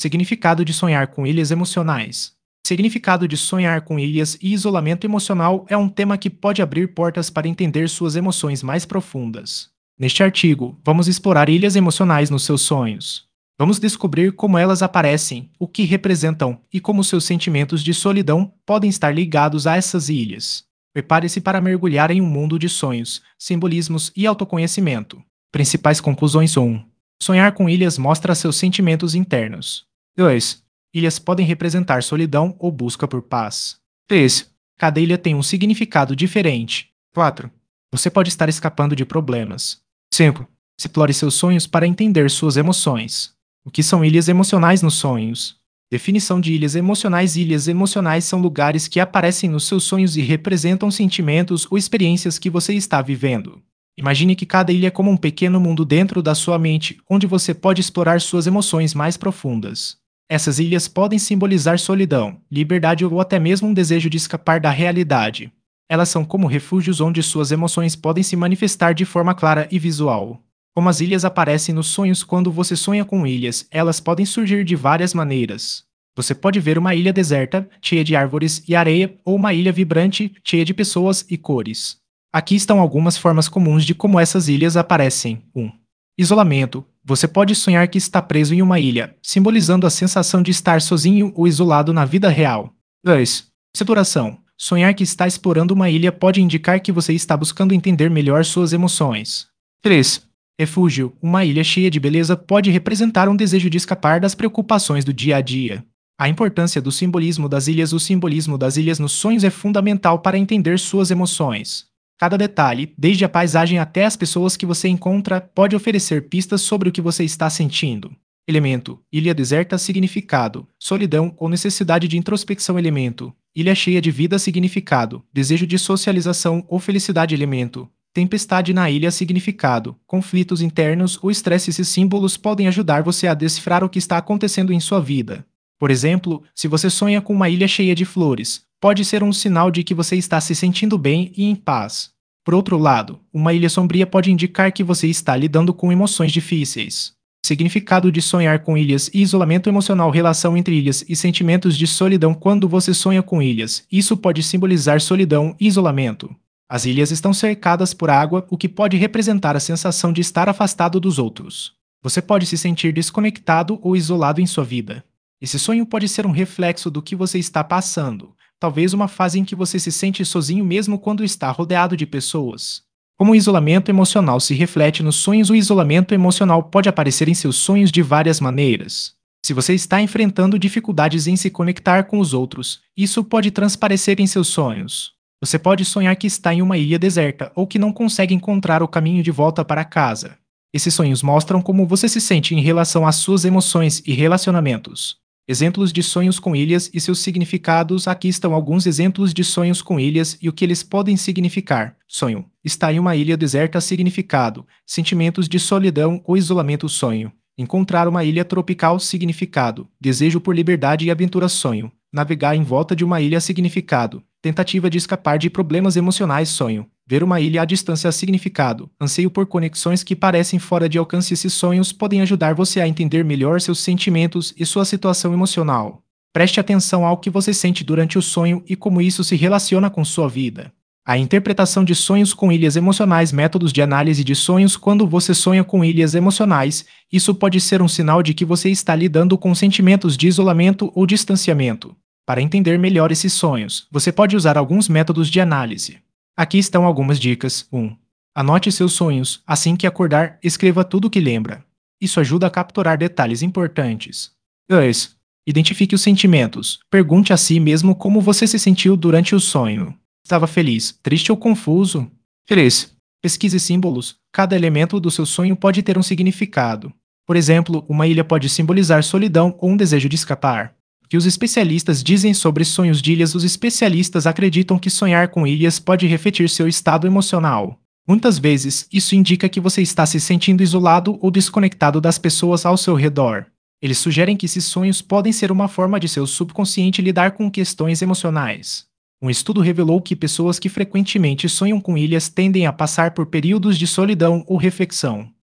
Significado de sonhar com ilhas emocionais. Significado de sonhar com ilhas e isolamento emocional é um tema que pode abrir portas para entender suas emoções mais profundas. Neste artigo, vamos explorar ilhas emocionais nos seus sonhos. Vamos descobrir como elas aparecem, o que representam e como seus sentimentos de solidão podem estar ligados a essas ilhas. Prepare-se para mergulhar em um mundo de sonhos, simbolismos e autoconhecimento. Principais conclusões 1. Sonhar com ilhas mostra seus sentimentos internos. 2. Ilhas podem representar solidão ou busca por paz. 3. Cada ilha tem um significado diferente. 4. Você pode estar escapando de problemas. 5. Explore seus sonhos para entender suas emoções. O que são ilhas emocionais nos sonhos? Definição de ilhas emocionais. Ilhas emocionais são lugares que aparecem nos seus sonhos e representam sentimentos ou experiências que você está vivendo. Imagine que cada ilha é como um pequeno mundo dentro da sua mente, onde você pode explorar suas emoções mais profundas. Essas ilhas podem simbolizar solidão, liberdade ou até mesmo um desejo de escapar da realidade. Elas são como refúgios onde suas emoções podem se manifestar de forma clara e visual. Como as ilhas aparecem nos sonhos. Quando você sonha com ilhas, elas podem surgir de várias maneiras. Você pode ver uma ilha deserta, cheia de árvores e areia, ou uma ilha vibrante, cheia de pessoas e cores. Aqui estão algumas formas comuns de como essas ilhas aparecem. 1. Isolamento. Você pode sonhar que está preso em uma ilha, simbolizando a sensação de estar sozinho ou isolado na vida real. 2. Exploração. Sonhar que está explorando uma ilha pode indicar que você está buscando entender melhor suas emoções. 3. Refúgio. Uma ilha cheia de beleza pode representar um desejo de escapar das preocupações do dia a dia. A importância do simbolismo das ilhas. O simbolismo das ilhas nos sonhos é fundamental para entender suas emoções. Cada detalhe, desde a paisagem até as pessoas que você encontra, pode oferecer pistas sobre o que você está sentindo. Elemento. Ilha deserta. Significado: solidão ou necessidade de introspecção. Elemento. Ilha cheia de vida. Significado: desejo de socialização ou felicidade. Elemento. Tempestade na ilha. Significado: conflitos internos ou estresse. Esses símbolos podem ajudar você a decifrar o que está acontecendo em sua vida. Por exemplo, se você sonha com uma ilha cheia de flores, pode ser um sinal de que você está se sentindo bem e em paz. Por outro lado, uma ilha sombria pode indicar que você está lidando com emoções difíceis. Significado de sonhar com ilhas e isolamento emocional. Relação entre ilhas e sentimentos de solidão. Quando você sonha com ilhas, isso pode simbolizar solidão e isolamento. As ilhas estão cercadas por água, o que pode representar a sensação de estar afastado dos outros. Você pode se sentir desconectado ou isolado em sua vida. Esse sonho pode ser um reflexo do que você está passando, talvez uma fase em que você se sente sozinho mesmo quando está rodeado de pessoas. Como o isolamento emocional se reflete nos sonhos. O isolamento emocional pode aparecer em seus sonhos de várias maneiras. Se você está enfrentando dificuldades em se conectar com os outros, isso pode transparecer em seus sonhos. Você pode sonhar que está em uma ilha deserta ou que não consegue encontrar o caminho de volta para casa. Esses sonhos mostram como você se sente em relação às suas emoções e relacionamentos. Exemplos de sonhos com ilhas e seus significados. Aqui estão alguns exemplos de sonhos com ilhas e o que eles podem significar. Sonho: está em uma ilha deserta. Significado: sentimentos de solidão ou isolamento. Sonho: encontrar uma ilha tropical. Significado: desejo por liberdade e aventura. Sonho: navegar em volta de uma ilha. Significado: tentativa de escapar de problemas emocionais. Sonho: ver uma ilha à distância. Significado: anseio por conexões que parecem fora de alcance. Esses sonhos podem ajudar você a entender melhor seus sentimentos e sua situação emocional. Preste atenção ao que você sente durante o sonho e como isso se relaciona com sua vida. A interpretação de sonhos com ilhas emocionais. Métodos de análise de sonhos. Quando você sonha com ilhas emocionais, isso pode ser um sinal de que você está lidando com sentimentos de isolamento ou distanciamento. Para entender melhor esses sonhos, você pode usar alguns métodos de análise. Aqui estão algumas dicas. 1. Anote seus sonhos. Assim que acordar, escreva tudo o que lembra. Isso ajuda a capturar detalhes importantes. 2. Identifique os sentimentos. Pergunte a si mesmo como você se sentiu durante o sonho. Estava feliz, triste ou confuso? 3. Pesquise símbolos. Cada elemento do seu sonho pode ter um significado. Por exemplo, uma ilha pode simbolizar solidão ou um desejo de escapar. O que os especialistas dizem sobre sonhos de ilhas? Os especialistas acreditam que sonhar com ilhas pode refletir seu estado emocional. Muitas vezes, isso indica que você está se sentindo isolado ou desconectado das pessoas ao seu redor. Eles sugerem que esses sonhos podem ser uma forma de seu subconsciente lidar com questões emocionais. Um estudo revelou que pessoas que frequentemente sonham com ilhas tendem a passar por períodos de solidão ou reflexão.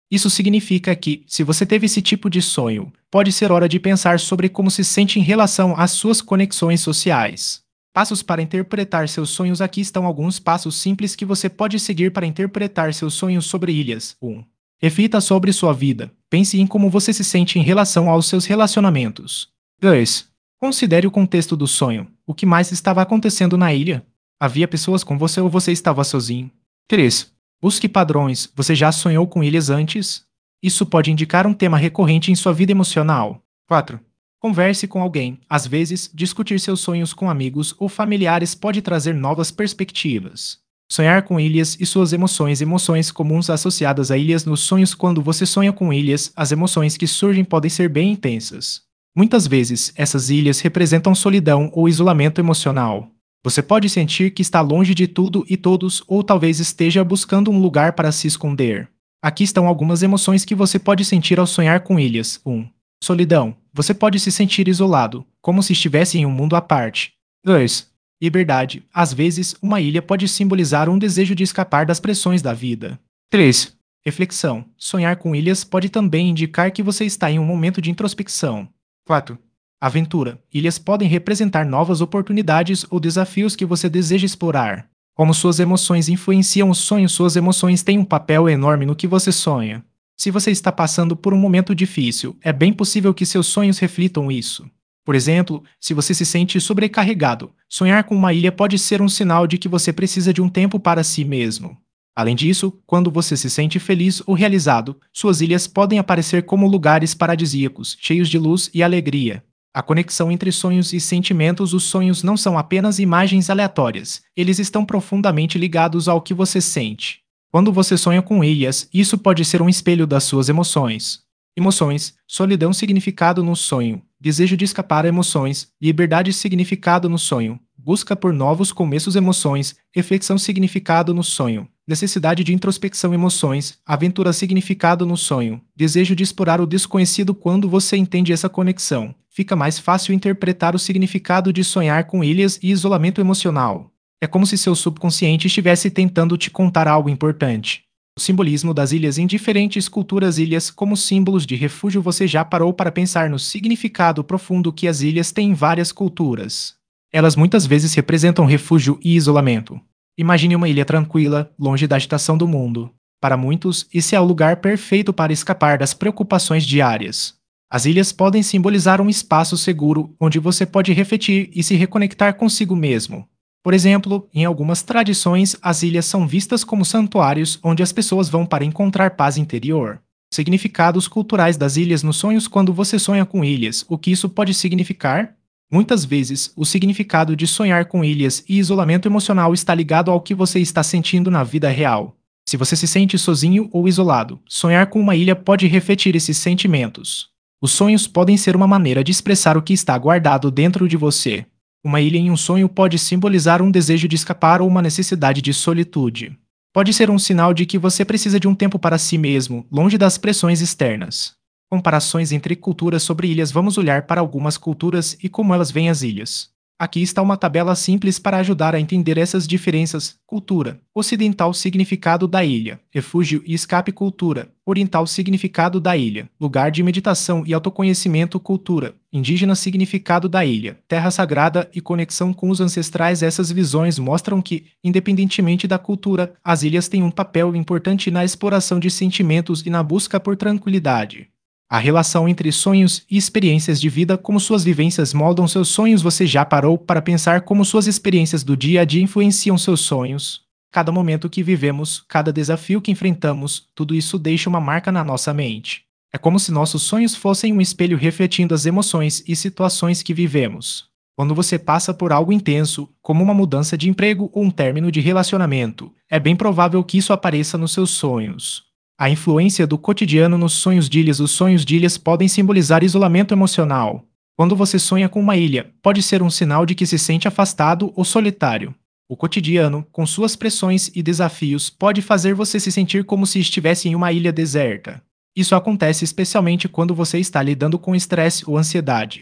Isso significa que, se você teve esse tipo de sonho, pode ser hora de pensar sobre como se sente em relação às suas conexões sociais. Passos para interpretar seus sonhos. Aqui estão alguns passos simples que você pode seguir para interpretar seus sonhos sobre ilhas. 1. Reflita sobre sua vida. Pense em como você se sente em relação aos seus relacionamentos. 2. Considere o contexto do sonho. O que mais estava acontecendo na ilha? Havia pessoas com você ou você estava sozinho? 3. Busque padrões. Você já sonhou com ilhas antes? Isso pode indicar um tema recorrente em sua vida emocional. 4. Converse com alguém. Às vezes, discutir seus sonhos com amigos ou familiares pode trazer novas perspectivas. Sonhar com ilhas e suas emoções. Emoções comuns associadas a ilhas nos sonhos. Quando você sonha com ilhas, as emoções que surgem podem ser bem intensas. Muitas vezes, essas ilhas representam solidão ou isolamento emocional. Você pode sentir que está longe de tudo e todos, ou talvez esteja buscando um lugar para se esconder. Aqui estão algumas emoções que você pode sentir ao sonhar com ilhas. 1. Solidão. Você pode se sentir isolado, como se estivesse em um mundo à parte. 2. Liberdade. Às vezes, uma ilha pode simbolizar um desejo de escapar das pressões da vida. 3. Reflexão. Sonhar com ilhas pode também indicar que você está em um momento de introspecção. 4. Aventura. Ilhas podem representar novas oportunidades ou desafios que você deseja explorar. Como suas emoções influenciam os sonhos. Suas emoções têm um papel enorme no que você sonha. Se você está passando por um momento difícil, é bem possível que seus sonhos reflitam isso. Por exemplo, se você se sente sobrecarregado, sonhar com uma ilha pode ser um sinal de que você precisa de um tempo para si mesmo. Além disso, quando você se sente feliz ou realizado, suas ilhas podem aparecer como lugares paradisíacos, cheios de luz e alegria. A conexão entre sonhos e sentimentos. Os sonhos não são apenas imagens aleatórias, eles estão profundamente ligados ao que você sente. Quando você sonha com ilhas, isso pode ser um espelho das suas emoções. Emoções, solidão. Significado no sonho, desejo de escapar a emoções, liberdade. Significado no sonho, busca por novos começos. Emoções, reflexão. Significado no sonho, necessidade de introspecção. Emoções, aventura. Significado no sonho, desejo de explorar o desconhecido. Quando você entende essa conexão, fica mais fácil interpretar o significado de sonhar com ilhas e isolamento emocional. É como se seu subconsciente estivesse tentando te contar algo importante. O simbolismo das ilhas em diferentes culturas. Ilhas como símbolos de refúgio. Você já parou para pensar no significado profundo que as ilhas têm em várias culturas? Elas muitas vezes representam refúgio e isolamento. Imagine uma ilha tranquila, longe da agitação do mundo. Para muitos, esse é o lugar perfeito para escapar das preocupações diárias. As ilhas podem simbolizar um espaço seguro onde você pode refletir e se reconectar consigo mesmo. Por exemplo, em algumas tradições, as ilhas são vistas como santuários onde as pessoas vão para encontrar paz interior. Significados culturais das ilhas nos sonhos. Quando você sonha com ilhas, o que isso pode significar? Muitas vezes, o significado de sonhar com ilhas e isolamento emocional está ligado ao que você está sentindo na vida real. Se você se sente sozinho ou isolado, sonhar com uma ilha pode refletir esses sentimentos. Os sonhos podem ser uma maneira de expressar o que está guardado dentro de você. Uma ilha em um sonho pode simbolizar um desejo de escapar ou uma necessidade de solitude. Pode ser um sinal de que você precisa de um tempo para si mesmo, longe das pressões externas. Comparações entre culturas sobre ilhas. Vamos olhar para algumas culturas e como elas veem as ilhas. Aqui está uma tabela simples para ajudar a entender essas diferenças. Cultura ocidental. Significado da ilha, refúgio e escape. Cultura oriental. Significado da ilha, lugar de meditação e autoconhecimento. Cultura indígena. Significado da ilha, terra sagrada e conexão com os ancestrais. Essas visões mostram que, independentemente da cultura, as ilhas têm um papel importante na exploração de sentimentos e na busca por tranquilidade. A relação entre sonhos e experiências de vida. Como suas vivências moldam seus sonhos. Você já parou para pensar como suas experiências do dia a dia influenciam seus sonhos? Cada momento que vivemos, cada desafio que enfrentamos, tudo isso deixa uma marca na nossa mente. É como se nossos sonhos fossem um espelho refletindo as emoções e situações que vivemos. Quando você passa por algo intenso, como uma mudança de emprego ou um término de relacionamento, é bem provável que isso apareça nos seus sonhos. A influência do cotidiano nos sonhos de ilhas. Os sonhos de ilhas podem simbolizar isolamento emocional. Quando você sonha com uma ilha, pode ser um sinal de que se sente afastado ou solitário. O cotidiano, com suas pressões e desafios, pode fazer você se sentir como se estivesse em uma ilha deserta. Isso acontece especialmente quando você está lidando com estresse ou ansiedade.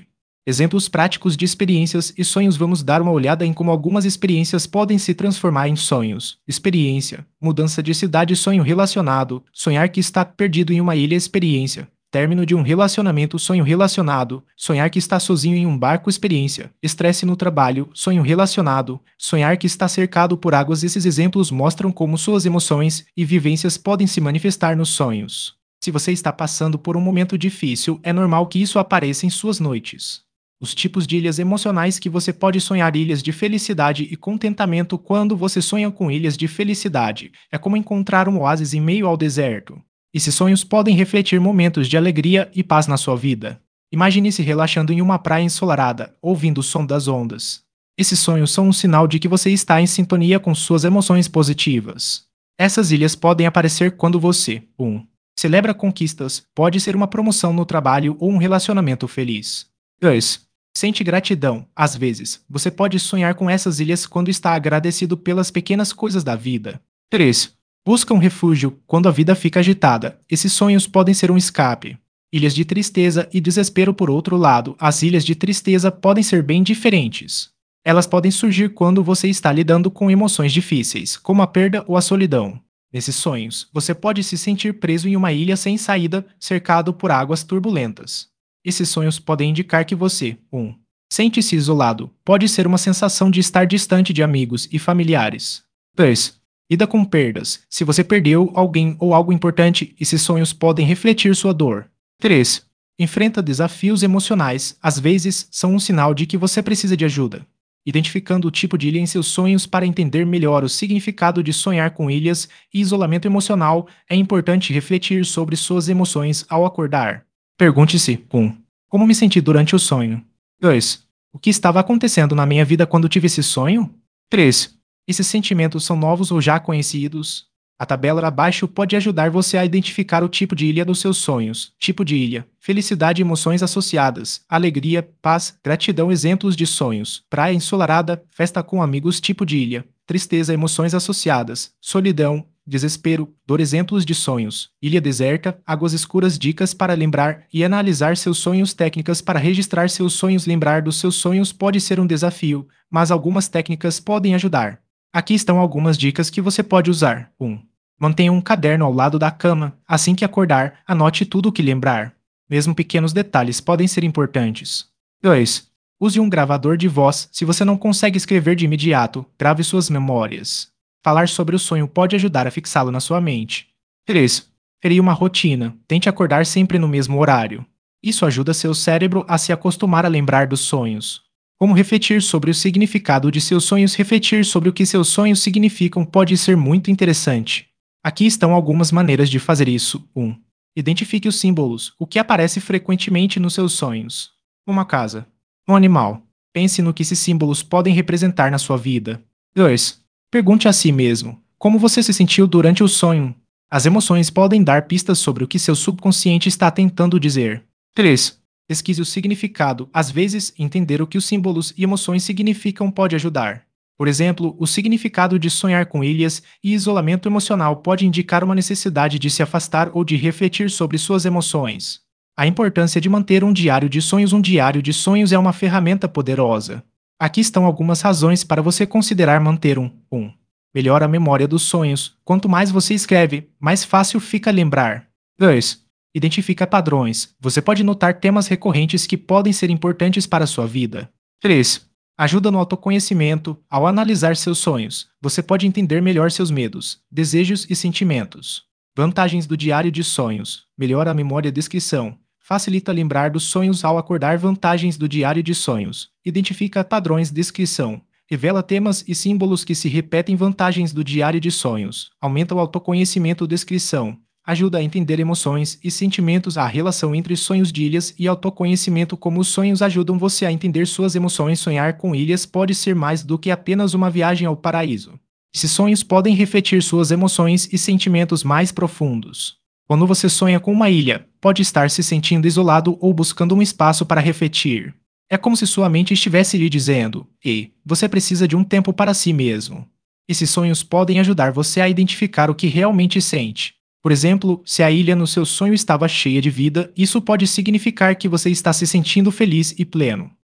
Exemplos práticos de experiências e sonhos. Vamos dar uma olhada em como algumas experiências podem se transformar em sonhos. Experiência: mudança de cidade. Sonho relacionado: sonhar que está perdido em uma ilha. Experiência: término de um relacionamento. Sonho relacionado: sonhar que está sozinho em um barco. Experiência: estresse no trabalho. Sonho relacionado: sonhar que está cercado por águas. Esses exemplos mostram como suas emoções e vivências podem se manifestar nos sonhos. Se você está passando por um momento difícil, é normal que isso apareça em suas noites. Os tipos de ilhas emocionais que você pode sonhar: ilhas de felicidade e contentamento. Quando você sonha com ilhas de felicidade, é como encontrar um oásis em meio ao deserto. Esses sonhos podem refletir momentos de alegria e paz na sua vida. Imagine-se relaxando em uma praia ensolarada, ouvindo o som das ondas. Esses sonhos são um sinal de que você está em sintonia com suas emoções positivas. Essas ilhas podem aparecer quando você 1. Celebra conquistas, pode ser uma promoção no trabalho ou um relacionamento feliz. 2. Sente gratidão. Às vezes, você pode sonhar com essas ilhas quando está agradecido pelas pequenas coisas da vida. 3. Busca um refúgio quando a vida fica agitada. Esses sonhos podem ser um escape. Ilhas de tristeza e desespero. Por outro lado, as ilhas de tristeza podem ser bem diferentes. Elas podem surgir quando você está lidando com emoções difíceis, como a perda ou a solidão. Nesses sonhos, você pode se sentir preso em uma ilha sem saída, cercado por águas turbulentas. Esses sonhos podem indicar que você 1. Sente-se isolado. Pode ser uma sensação de estar distante de amigos e familiares. 2. Lida com perdas. Se você perdeu alguém ou algo importante, esses sonhos podem refletir sua dor. 3. Enfrenta desafios emocionais. Às vezes, são um sinal de que você precisa de ajuda. Identificando o tipo de ilha em seus sonhos para entender melhor o significado de sonhar com ilhas e isolamento emocional, é importante refletir sobre suas emoções ao acordar. Pergunte-se: 1. Como me senti durante o sonho? 2. O que estava acontecendo na minha vida quando tive esse sonho? 3. Esses sentimentos são novos ou já conhecidos? A tabela abaixo pode ajudar você a identificar o tipo de ilha dos seus sonhos. Tipo de ilha: felicidade, emoções associadas, alegria, paz, gratidão. Exemplos de sonhos: praia ensolarada, festa com amigos. Tipo de ilha: tristeza, emoções associadas, solidão, desespero, dor. Exemplos de sonhos: ilha deserta, águas escuras. Dicas para lembrar e analisar seus sonhos. Técnicas para registrar seus sonhos. Lembrar dos seus sonhos pode ser um desafio, mas algumas técnicas podem ajudar. Aqui estão algumas dicas que você pode usar. 1. Mantenha um caderno ao lado da cama. Assim que acordar, anote tudo o que lembrar. Mesmo pequenos detalhes podem ser importantes. 2. Use um gravador de voz. Se você não consegue escrever de imediato, grave suas memórias. Falar sobre o sonho pode ajudar a fixá-lo na sua mente. 3. Crie uma rotina. Tente acordar sempre no mesmo horário. Isso ajuda seu cérebro a se acostumar a lembrar dos sonhos. Como refletir sobre o significado de seus sonhos? Refletir sobre o que seus sonhos significam pode ser muito interessante. Aqui estão algumas maneiras de fazer isso. 1. Identifique os símbolos. O que aparece frequentemente nos seus sonhos? Uma casa. Um animal. Pense no que esses símbolos podem representar na sua vida. 2. Pergunte a si mesmo: como você se sentiu durante o sonho? As emoções podem dar pistas sobre o que seu subconsciente está tentando dizer. 3. Pesquise o significado. Às vezes, entender o que os símbolos e emoções significam pode ajudar. Por exemplo, o significado de sonhar com ilhas e isolamento emocional pode indicar uma necessidade de se afastar ou de refletir sobre suas emoções. A importância de manter um diário de sonhos. Um diário de sonhos é uma ferramenta poderosa. Aqui estão algumas razões para você considerar manter um. 1. Melhora a memória dos sonhos. Quanto mais você escreve, mais fácil fica lembrar. 2. Identifica padrões. Você pode notar temas recorrentes que podem ser importantes para a sua vida. 3. Ajuda no autoconhecimento. Ao analisar seus sonhos, você pode entender melhor seus medos, desejos e sentimentos. Vantagens do diário de sonhos. Melhora a memória e descrição. Facilita lembrar dos sonhos ao acordar. Vantagens do diário de sonhos. Identifica padrões. Descrição. Revela temas e símbolos que se repetem. Vantagens do diário de sonhos. Aumenta o autoconhecimento. Descrição. Ajuda a entender emoções e sentimentos. A relação entre sonhos de ilhas e autoconhecimento. Como os sonhos ajudam você a entender suas emoções. Sonhar com ilhas pode ser mais do que apenas uma viagem ao paraíso. Esses sonhos podem refletir suas emoções e sentimentos mais profundos. Quando você sonha com uma ilha, pode estar se sentindo isolado ou buscando um espaço para refletir. É como se sua mente estivesse lhe dizendo: "Ei, você precisa de um tempo para si mesmo." Esses sonhos podem ajudar você a identificar o que realmente sente. Por exemplo, se a ilha no seu sonho estava cheia de vida, isso pode significar que você está se sentindo feliz e pleno.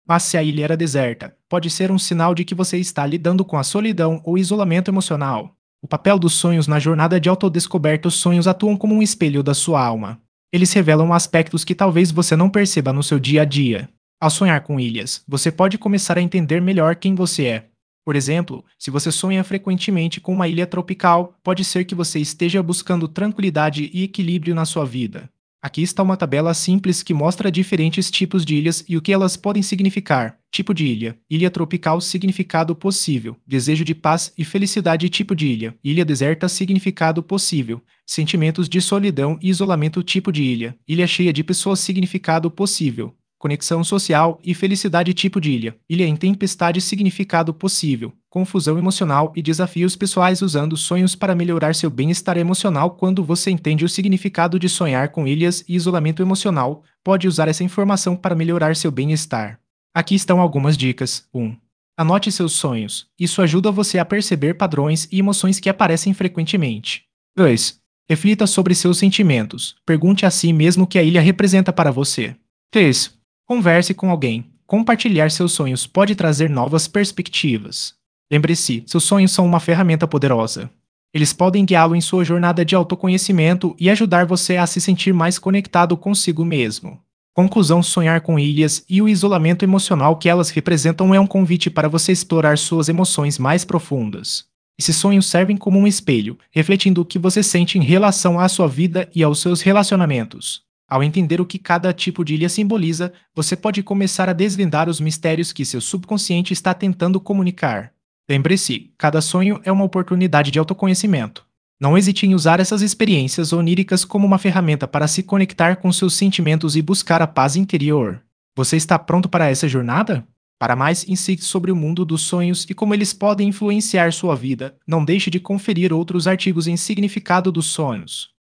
Mas se a ilha era deserta, pode ser um sinal de que você está lidando com a solidão ou isolamento emocional. O papel dos sonhos na jornada de autodescoberta: os sonhos atuam como um espelho da sua alma. Eles revelam aspectos que talvez você não perceba no seu dia a dia. Ao sonhar com ilhas, você pode começar a entender melhor quem você é. Por exemplo, se você sonha frequentemente com uma ilha tropical, pode ser que você esteja buscando tranquilidade e equilíbrio na sua vida. Aqui está uma tabela simples que mostra diferentes tipos de ilhas e o que elas podem significar. Tipo de ilha: ilha tropical, significado possível, desejo de paz e felicidade. Tipo de ilha: ilha deserta, significado possível, sentimentos de solidão e isolamento. Tipo de ilha: ilha cheia de pessoas, significado possível, conexão social e felicidade. Tipo de ilha: ilha em tempestade, significado possível, confusão emocional e desafios pessoais. Usando sonhos para melhorar seu bem-estar emocional. Quando você entende o significado de sonhar com ilhas e isolamento emocional, pode usar essa informação para melhorar seu bem-estar. Aqui estão algumas dicas. 1. Anote seus sonhos. Isso ajuda você a perceber padrões e emoções que aparecem frequentemente. 2. Reflita sobre seus sentimentos. Pergunte a si mesmo o que a ilha representa para você. 3. Converse com alguém. Compartilhar seus sonhos pode trazer novas perspectivas. Lembre-se, seus sonhos são uma ferramenta poderosa. Eles podem guiá-lo em sua jornada de autoconhecimento e ajudar você a se sentir mais conectado consigo mesmo. Conclusão: sonhar com ilhas e o isolamento emocional que elas representam é um convite para você explorar suas emoções mais profundas. Esses sonhos servem como um espelho, refletindo o que você sente em relação à sua vida e aos seus relacionamentos. Ao entender o que cada tipo de ilha simboliza, você pode começar a desvendar os mistérios que seu subconsciente está tentando comunicar. Lembre-se, cada sonho é uma oportunidade de autoconhecimento. Não hesite em usar essas experiências oníricas como uma ferramenta para se conectar com seus sentimentos e buscar a paz interior. Você está pronto para essa jornada? Para mais insights sobre o mundo dos sonhos e como eles podem influenciar sua vida, não deixe de conferir outros artigos em Significado dos Sonhos.